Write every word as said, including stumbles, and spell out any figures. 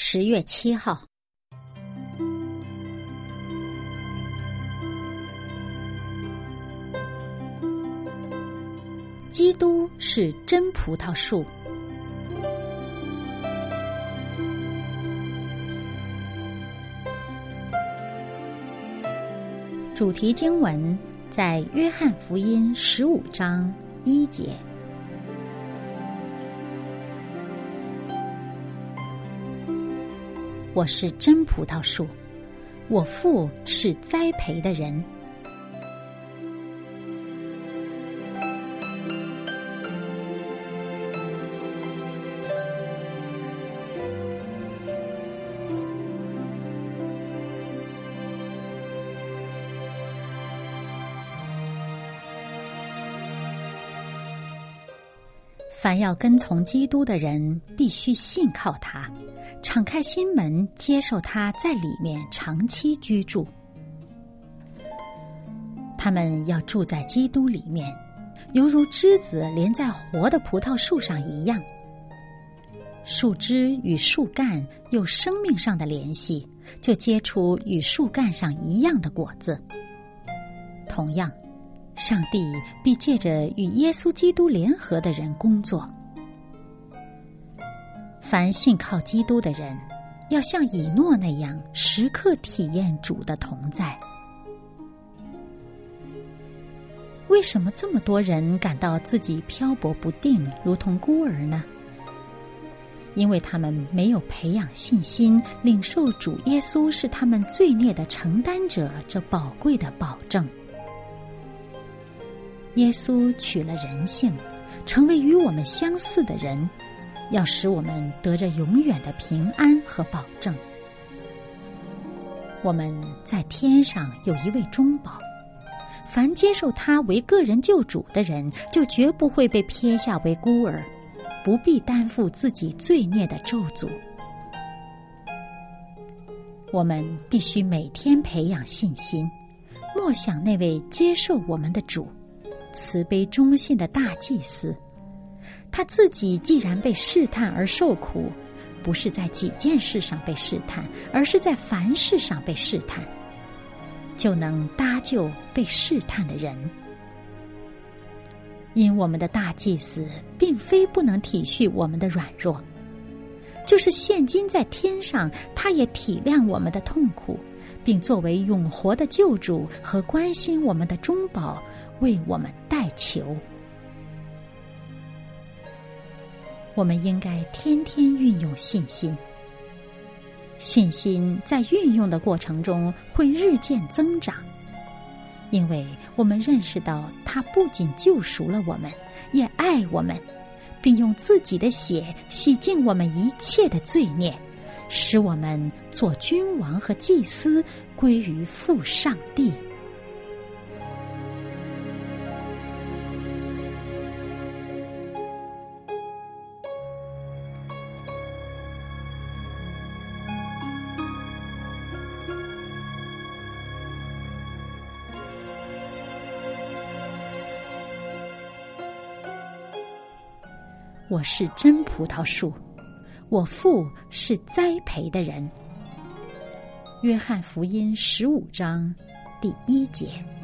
十月七号，基督是真葡萄树。主题经文在约翰福音十五章一节。我是真葡萄树，我父是栽培的人。凡要跟从基督的人，必须信靠他，敞开心门，接受他在里面长期居住。他们要住在基督里面，犹如枝子连在活的葡萄树上一样。树枝与树干有生命上的联系，就结出与树干上一样的果子。同样，上帝必借着与耶稣基督联合的人工作。凡信靠基督的人，要像以诺那样，时刻体验主的同在。为什么这么多人感到自己漂泊不定，如同孤儿呢？因为他们没有培养信心，领受主耶稣是他们罪孽的承担者这宝贵的保证。耶稣取了人性，成为与我们相似的人，要使我们得着永远的平安和保证。我们在天上有一位中保，凡接受他为个人救主的人，就绝不会被撇下为孤儿，不必担负自己罪孽的咒诅。我们必须每天培养信心，默想那位接受我们的主，慈悲忠信的大祭司。他自己既然被试探而受苦，不是在几件事上被试探，而是在凡事上被试探，就能搭救被试探的人。因我们的大祭司并非不能体恤我们的软弱，就是现今在天上，他也体谅我们的痛苦，并作为永活的救主和关心我们的中保，为我们代求。我们应该天天运用信心，信心在运用的过程中会日渐增长，因为我们认识到他不仅救赎了我们，也爱我们，并用自己的血洗净我们一切的罪孽，使我们做君王和祭司，归于父上帝。我是真葡萄树，我父是栽培的人。约翰福音十五章第一节。